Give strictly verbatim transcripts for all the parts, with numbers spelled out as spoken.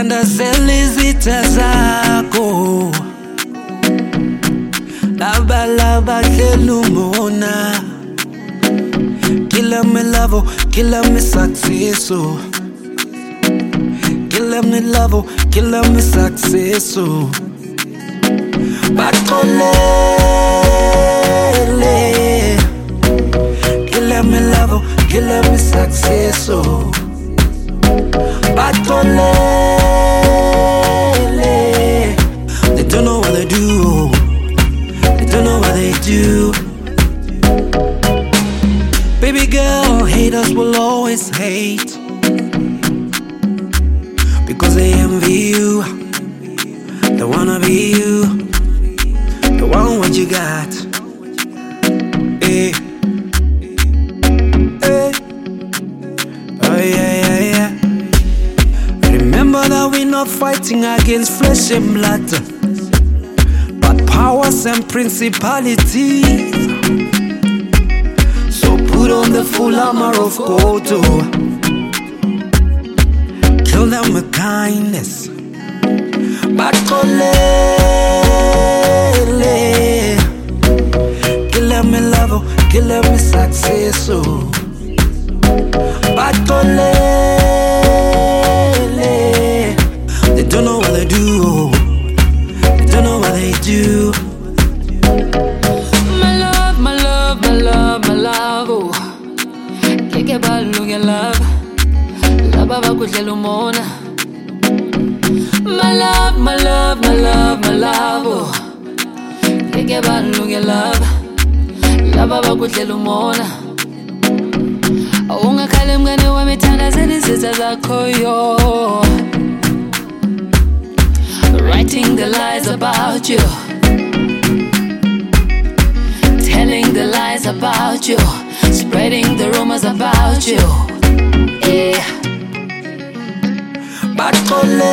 Thandazela izitha zakho, laba laba hlela umona. Kila me lavo, kila me successo, kila me lavo, kila me successo. Batolele, kila me lavo, kila me successo. Batolele, they don't know what they do, they don't know what they do. Baby girl, haters will always hate because they envy you. They wanna be you, they want what you got. Hey, hey, oh yeah, yeah, yeah. Remember that we're not fighting against flesh and blood, but powers and principalities. Put on the full armor of God, oh. Kill them with kindness. Batolele, kill them with love, kill them with success, oh. Batolele, they don't know what they do, oh. They don't know what they do. My love, my love, my love, my love, oh. Keke balunge love, love bakudlela umona. My love, my love, my love, my love, oh. Keke balunge love, love bakudlela umona. Ungakhali mngane wami thandazela izitha zakho yo. Writing the lies about you, telling the lies about you, spreading the rumors about you. Yeah. Batolele,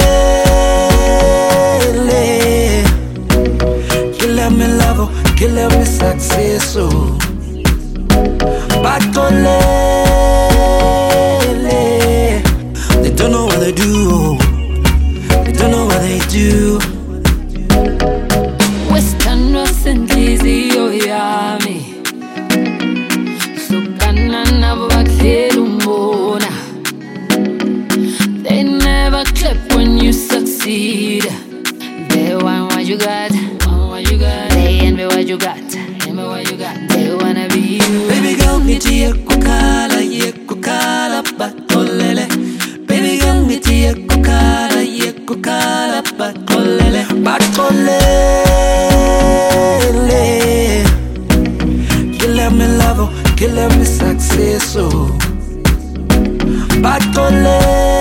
kila me lavo, kila me successo. Batolele, they don't know what they do, they don't know what they do. Western Ross and Lizzie, oh yummy. They never clap when you succeed. They want what you got, want what you got. They envy what you got, envy what you got. They wanna be you. Baby girl, ngiti yekukala, yekukala batolele. Baby girl, ngiti yekukala, yekukala batolele. Batolele, kila me lavo, kila me successo. Batolele,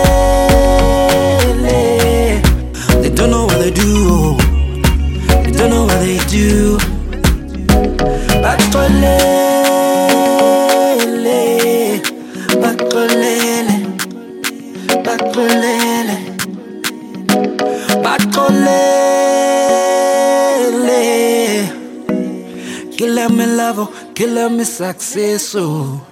they don't know what they do, they don't know what they do. Batolele, batolele, batolele, batolele. Kila me lavo, kila me successo.